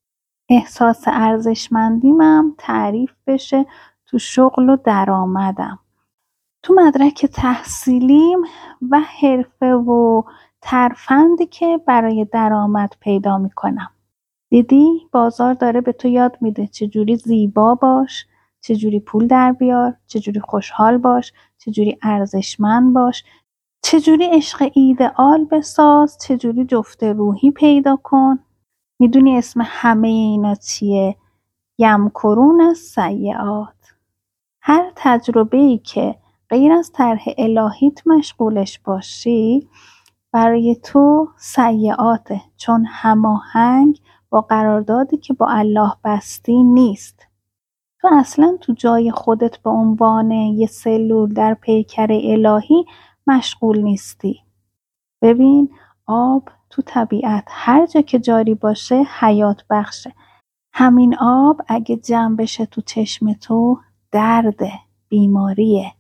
احساس ارزشمندیمم تعریف بشه تو شغل و درآمدم، تو مدرک تحصیلیم و حرفه و ترفندی که برای درآمد پیدا میکنم. دیدی بازار داره به تو یاد میده چجوری زیبا باش، چجوری پول در بیار، چجوری خوشحال باش، چجوری ارزشمند باش، چجوری عشق ایدئال بساز، چجوری جفت روحی پیدا کن. میدونی اسم همه اینا چیه؟ یمکرون السیئات. هر تجربه‌ای که غیر از طرح الهیت مشغولش باشی برای تو سیئاته، چون هماهنگ با قراردادی که با الله بستی نیست. تو اصلا تو جای خودت به عنوان یه سلول در پیکر الهی مشغول نیستی. ببین آب تو طبیعت هر جا که جاری باشه حیات بخشه. همین آب اگه جمع بشه تو چشم تو درده، بیماریه.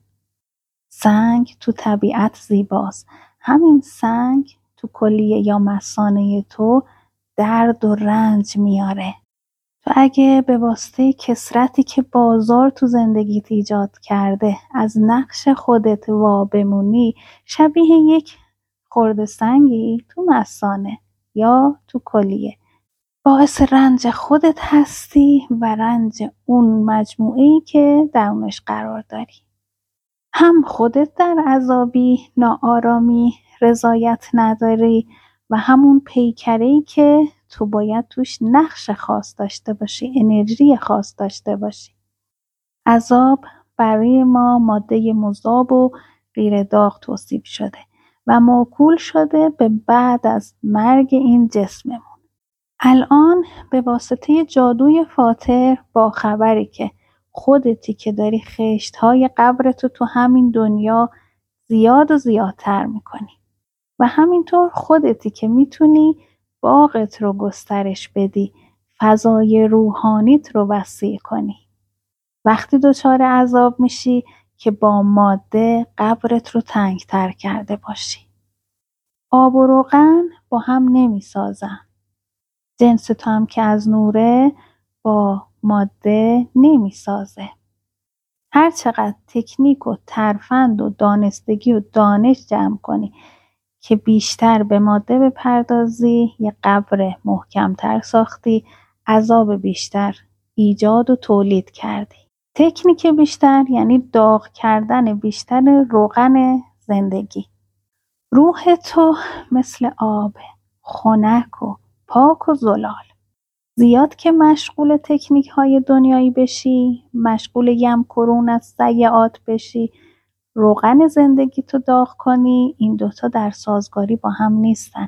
سنگ تو طبیعت زیباست، همین سنگ تو کلیه یا مثانه تو درد و رنج میاره. تو اگه به واسطه کثرتی که بازار تو زندگیت ایجاد کرده از نقش خودت وا بمونی، شبیه یک خرده سنگی تو مثانه یا تو کلیه، باعث رنج خودت هستی و رنج اون مجموعه‌ای که درونش قرار داری. هم خودت در عذابی، ناآرامی، رضایت نداری و همون پیکره‌ای که تو باید توش نقش خاص داشته باشی، انرژی خاص داشته باشی. عذاب برای ما ماده مذاب و غیر داغ توصیف شده و موکول شده به بعد از مرگ این جسممون. الان به واسطه جادوی فاطر با خبری که خودتی که داری خشت‌های قبرتو تو همین دنیا زیاد و زیادتر میکنی و همینطور خودتی که میتونی باغت رو گسترش بدی، فضای روحانیت رو وسیع کنی. وقتی دچار عذاب میشی که با ماده قبرت رو تنگتر کرده باشی. آب و روغن با هم نمیسازن. جنس تو هم که از نوره با ماده نمیسازه. هر چقدر تکنیک و ترفند و دانستگی و دانش جمع کنی که بیشتر به ماده بپردازی، یه قبر محکمتر ساختی، عذاب بیشتر ایجاد و تولید کردی. تکنیک بیشتر یعنی داغ کردن بیشتر روغن زندگی. روح تو مثل آب، خنک و پاک و زلال. زیاد که مشغول تکنیک‌های دنیایی بشی، مشغول یمکرون السیئات بشی، روغن زندگی تو داغ کنی، این دوتا در سازگاری با هم نیستن.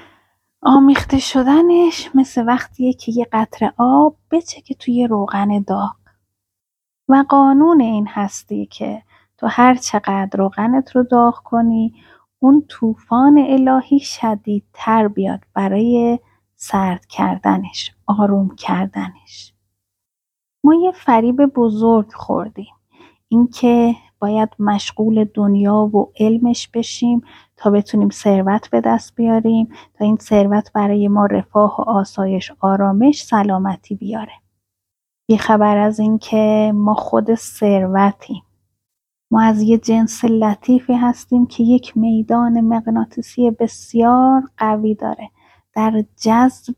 آمیخته شدنش مثل وقتیه که یه قطره آب بچکه توی روغن داغ. و قانون این هستی که تو هر چقدر روغنت رو داغ کنی اون طوفان الهی شدیدتر بیاد برای سرد کردنش، آروم کردنش. ما یه فریب بزرگ خوردیم، اینکه باید مشغول دنیا و علمش بشیم تا بتونیم ثروت به دست بیاریم، تا این ثروت برای ما رفاه و آسایش، آرامش، سلامتی بیاره. بی‌خبر از این که ما خود ثروتیم. ما از یه جنس لطیفی هستیم که یک میدان مغناطیسی بسیار قوی داره در جذب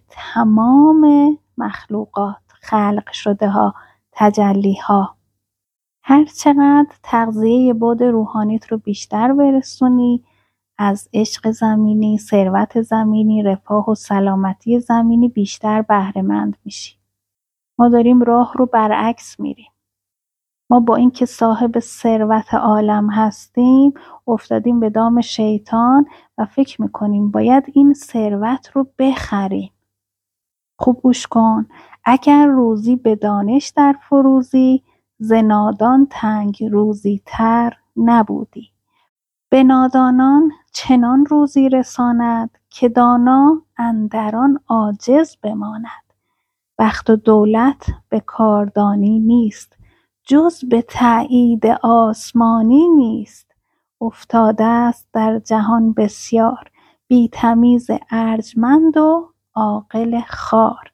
تمام مخلوقات، خلق شده ها، تجلی ها. هر چقدر تغذیه بعد روحانیت رو بیشتر برسونی، از عشق زمینی، ثروت زمینی، رفاه و سلامتی زمینی بیشتر بهره مند میشی. ما داریم راه رو برعکس میریم. ما با اینکه صاحب ثروت عالم هستیم افتادیم به دام شیطان و فکر میکنیم باید این ثروت رو بخریم. خوب گوش کن، اگر روزی به دانش در فروزی، ز نادان تنگ روزی تر نبودی. به نادانان چنان روزی رساند که دانا اندران عاجز بماند. بخت و دولت به کاردانی نیست، جز به تأیید آسمانی نیست. افتاده است در جهان بسیار، بی تمیز ارجمند و عاقل خوار.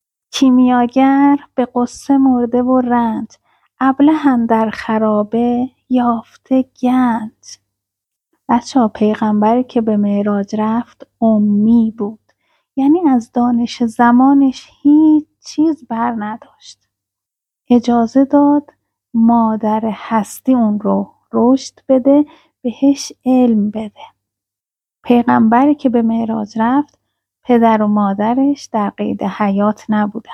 کیمیاگر به غصه مرده و رنج، ابله اندر خرابه یافته گنج. بچه‌ها، پیغمبری که به معراج رفت امی بود، یعنی از دانش زمانش هیچ چیز بر نداشت. اجازه داد مادر هستی اون رو رشد بده، بهش علم بده. پیغمبری که به معراج رفت پدر و مادرش در قید حیات نبودن.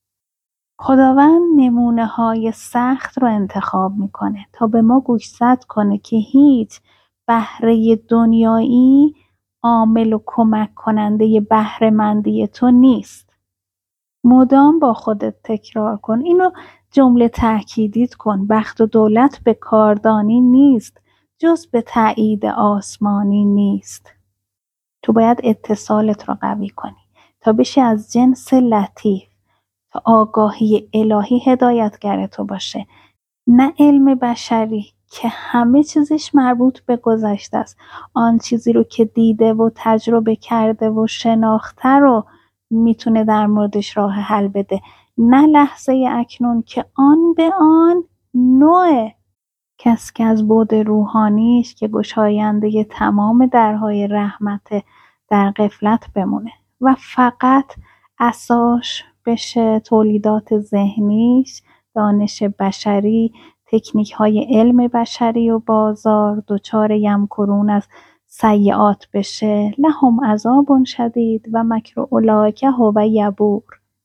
خداوند نمونه‌های سخت رو انتخاب میکنه تا به ما گوشزد کنه که هیچ بهره دنیایی عامل و کمک کننده بهره‌مندی تو نیست. مدام با خودت تکرار کن، اینو جمله تأکیدیت کن. بخت و دولت به کاردانی نیست، جز به تأیید آسمانی نیست. تو باید اتصالت رو قوی کنی تا بشی از جنس لطیف، تا آگاهی الهی هدایتگر تو باشه، نه علم بشری که همه چیزش مربوط به گذشته است. آن چیزی رو که دیده و تجربه کرده و شناخته رو میتونه در موردش راه حل بده، نه لحظه اکنون که آن به آن نوعه. کسی که از بعد روحانیش که گشاینده تمام درهای رحمت در غفلت بمونه و فقط اساش بشه تولیدات ذهنیش، دانش بشری، تکنیک های علم بشری و بازار، دچار یمکرون از سیئات بشه، لهم عذاب شدید و مکر اولئک هو یبور.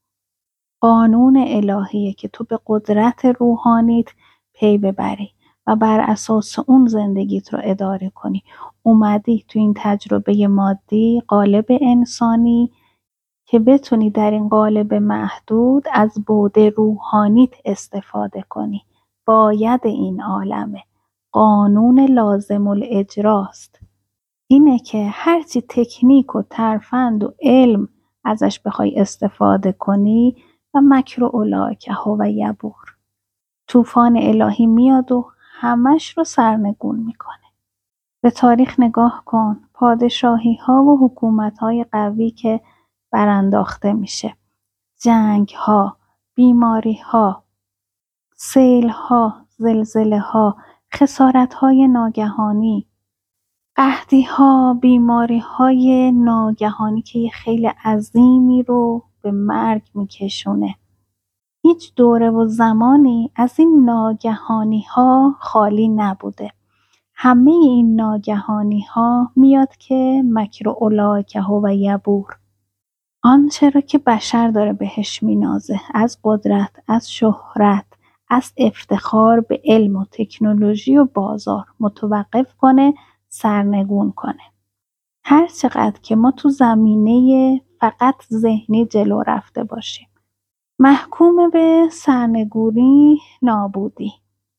قانون الهیه که تو به قدرت روحانیت پی ببری و بر اساس اون زندگیت رو اداره کنی. اومدی تو این تجربه مادی قالب انسانی که بتونی در این قالب محدود از بعد روحانیت استفاده کنی. باید این عالمه، قانون لازم الاجراست. اینه که هرچی تکنیک و ترفند و علم ازش بخوای استفاده کنی و مکر اولئک هو یبور. طوفان الهی میاد و همش رو سرنگون میکنه. به تاریخ نگاه کن، پادشاهی ها و حکومت های قوی که برانداخته میشه، جنگ ها، بیماری ها، سیل ها، زلزله ها، خسارت های ناگهانی، قحطی ها، بیماری های ناگهانی که یه خیلی عظیمی رو به مرگ میکشونه. هیچ دوره و زمانی از این ناگهانی ها خالی نبوده. همه این ناگهانی ها میاد که مکر اولئک هو یبور. آنچه را که بشر داره بهش مینازه، از قدرت، از شهرت، از افتخار به علم و تکنولوژی و بازار، متوقف کنه، سرنگون کنه. هر چقدر که ما تو زمینه فقط ذهنی جلو رفته باشیم، محکوم به سرنگونی، نابودی.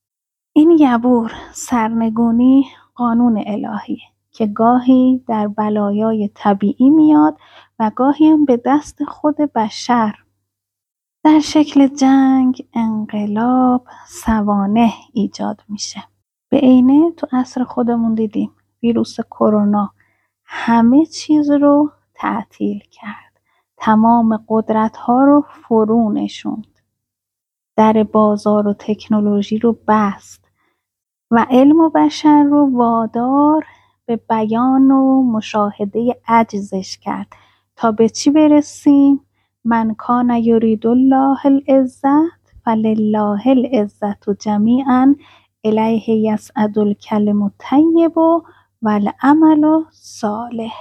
این یبور سرنگونی قانون الهی که گاهی در بلایای طبیعی میاد و گاهی هم به دست خود بشر در شکل جنگ، انقلاب، سوانح ایجاد میشه. به عینه تو عصر خودمون دیدیم ویروس کرونا همه چیز رو تعطیل کرد. تمام قدرت‌ها رو فرو نشوند. در بازار و تکنولوژی رو بست و علم و بشر رو وادار به بیان و مشاهده عجزش کرد تا به چی برسیم؟ من کان یرید الله العزت فلله العزت جمیعا الیه یصعد الکلم الطیب والعمل صالح.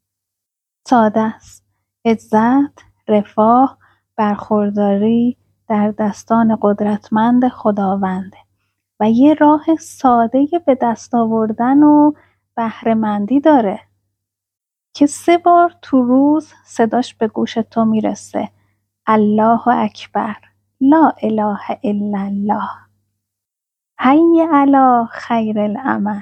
ساده است. عزت، رفاه، برخورداری در دستان قدرتمند خداونده و یه راه ساده به دست آوردن و بهره‌مندی داره که 3 بار تو روز صداش به گوش تو میرسه: الله اکبر، لا اله الا الله، حی علی خیر العمل.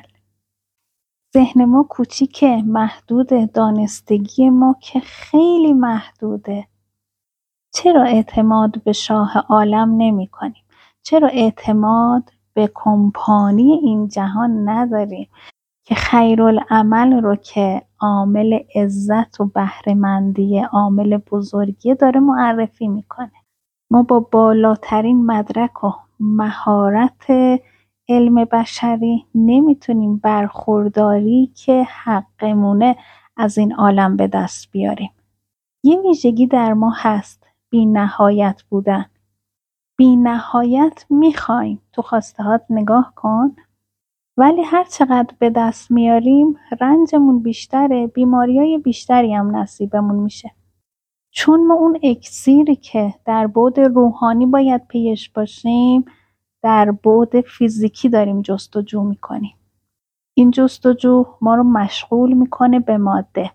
ذهن ما کوچیکه، محدوده، دانستگی ما که خیلی محدوده. چرا اعتماد به شاه عالم نمی کنیم؟ چرا اعتماد به کمپانی این جهان نداریم که خیرالعمل رو که عامل عزت و بهره‌مندی، عامل بزرگی داره معرفی میکنه؟ ما با بالاترین مدرک و مهارت علم بشری نمیتونیم برخورداری که حقمونه از این عالم به دست بیاریم. یه ویژگی در ما هست: بی نهایت بودن. بی نهایت میخوایم، تو خواستهات نگاه کن، ولی هر چقدر به دست میاریم رنجمون بیشتره، بیماریای بیشتری هم نصیبمون میشه. چون ما اون اکسیری که در بعد روحانی باید پیش باشیم در بعد فیزیکی داریم جستجو میکنیم. این جستجو ما رو مشغول میکنه به ماده.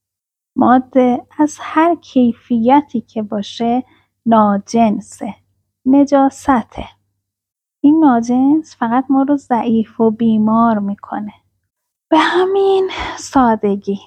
ماده از هر کیفیتی که باشه ناجنسه، نجاسته. این ناجنس فقط ما رو ضعیف و بیمار میکنه. به همین سادگی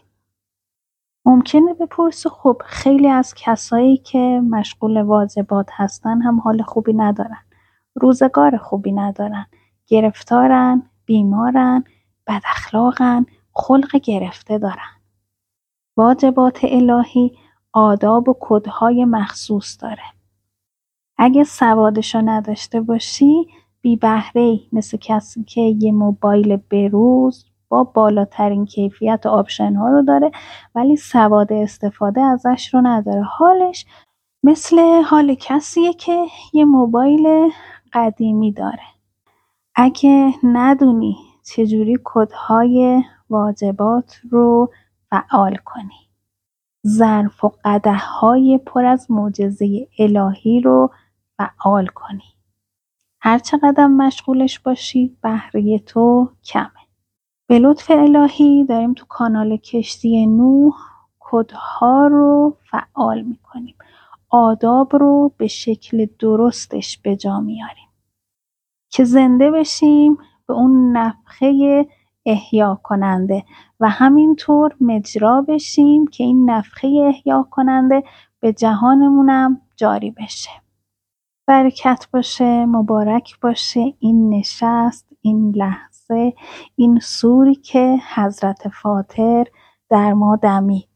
ممکنه بپرسی خب خیلی از کسایی که مشغول واجبات هستن هم حال خوبی ندارن، روزگار خوبی ندارن، گرفتارن، بیمارن، بد اخلاقن، خلق گرفته دارن. واجبات الهی آداب و کدهای مخصوص داره. اگه سوادشو نداشته باشی بی بهره‌ای، مثل کسی که یه موبایل بروز با بالاترین کیفیت آپشن ها رو داره ولی سواد استفاده ازش رو نداره. حالش مثل حال کسیه که یه موبایل قدیمی داره. اگه ندونی چجوری کدهای واجبات رو فعال کنی، ظرف و قدح‌های پر از معجزه الهی رو فعال کنی، هر چقدر مشغولش باشی بهره تو کمه. به لطف الهی داریم تو کانال کشتی نوح کدها رو فعال میکنیم، آداب رو به شکل درستش به جا میاریم که زنده بشیم به اون نفخه احیا کننده و همینطور مجرا بشیم که این نفخه احیا کننده به جهانمونم جاری بشه. برکت باشه، مبارک باشه این نشست، این لحظه، این سوری که حضرت فاطر در ما دمید.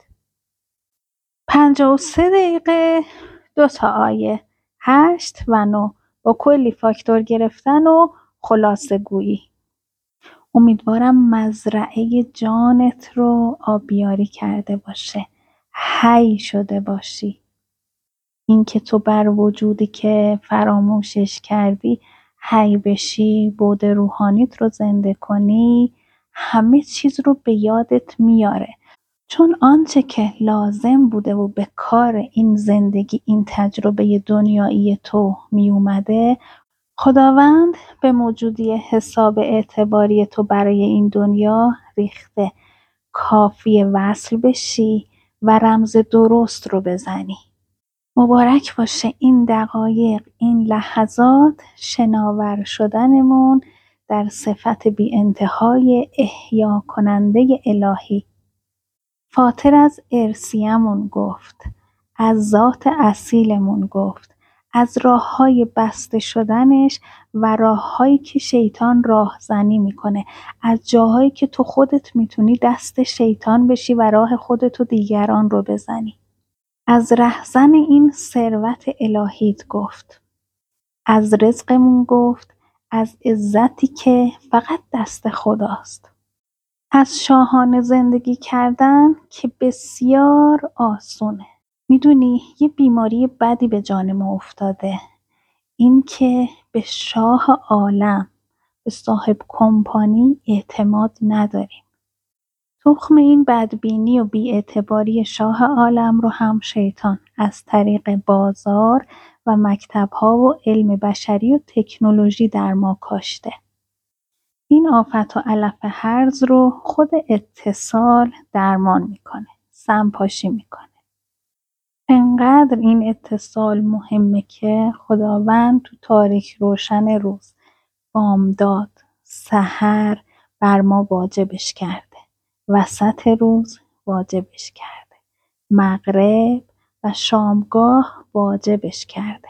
53 دقیقه 2 آیه 8 و 9 با کلی فاکتور گرفتن و خلاصه گویی. امیدوارم مزرعه جانت رو آبیاری کرده باشه، حی شده باشی. اینکه تو بر وجودی که فراموشش کردی حی بشی، بعد روحانیت رو زنده کنی، همه چیز رو به یادت میاره. چون آنچه که لازم بوده و به کار این زندگی، این تجربه دنیایی تو می اومده، خداوند به موجودی حساب اعتباری تو برای این دنیا ریخته. کافیه وصل بشی و رمز درست رو بزنی. مبارک باشه این دقایق، این لحظات، شناور شدنمون در صفت بی انتهای احیا کننده الهی. فاطر از ارسیه‌مون گفت، از ذات اصیلمون گفت، از راه‌های بسته شدنش و راه‌هایی که شیطان راهزنی میکنه، از جاهایی که تو خودت میتونی دست شیطان بشی و راه خودت و دیگران رو بزنی. از رهزن این ثروت الهیت گفت، از رزقمون گفت، از عزتی که فقط دست خداست. از شاهانه زندگی کردن که بسیار آسونه. میدونی یه بیماری بدی به جان ما افتاده، این که به شاه عالم، به صاحب کمپانی اعتماد نداریم. تخم این بدبینی و بی‌اعتباری شاه عالم رو هم شیطان از طریق بازار و مکتب‌ها و علم بشری و تکنولوژی در ما کاشته. این آفت و علف هرز رو خود اتصال درمان میکنه، سمپاشی میکنه. انقدر این اتصال مهمه که خداوند تو تاریک روشن روز، بامداد، سحر بر ما واجبش کرده، وسط روز واجبش کرده، مغرب و شامگاه واجبش کرده.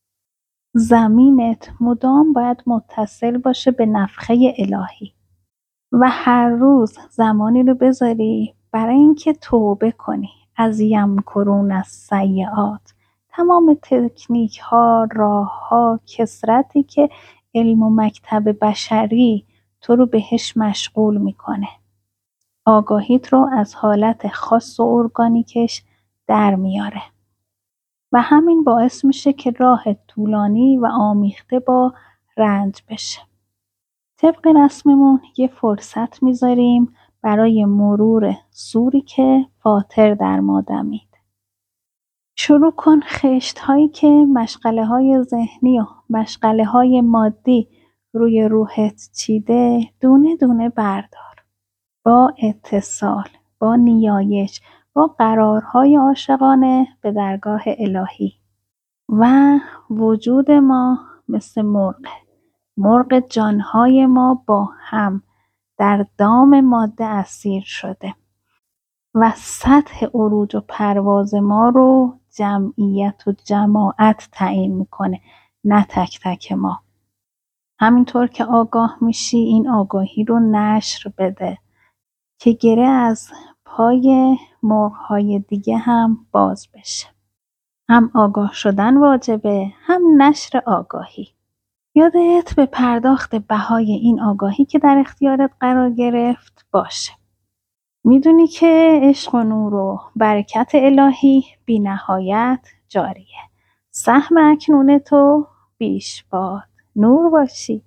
زمینت مدام باید متصل باشه به نفخه الهی و هر روز زمانی رو بذاری برای اینکه توبه کنی از یمکرون از سیئات، تمام تکنیک ها، راه ها، کسرتی که علم و مکتب بشری تو رو بهش مشغول میکنه. آگاهیت رو از حالت خاص و ارگانیکش در میاره و همین باعث میشه که راه طولانی و آمیخته با رنج بشه. طبق رسممون یه فرصت میذاریم برای مرور سوری که فاطر در ما دمید. شروع کن خشت هایی که مشغله های ذهنی و مشغله های مادی روی روحت چیده دونه دونه بردار. با اتصال، با نیایش، با قرارهای عاشقانه به درگاه الهی. و وجود ما مثل مرغ جانهای ما با هم در دام ماده اسیر شده و سطح عروج و پرواز ما رو جمعیت و جماعت تعیین میکنه، نه تک تک ما. همینطور که آگاه میشی این آگاهی رو نشر بده که گره از پای مرغ‌های دیگه هم باز بشه. هم آگاه شدن واجبه، هم نشر آگاهی. یادت به پرداخت بهای این آگاهی که در اختیارت قرار گرفت باشه. میدونی که عشق و نور و برکت الهی بی نهایت جاریه. سهم اکنون تو بیش باد نور باشی.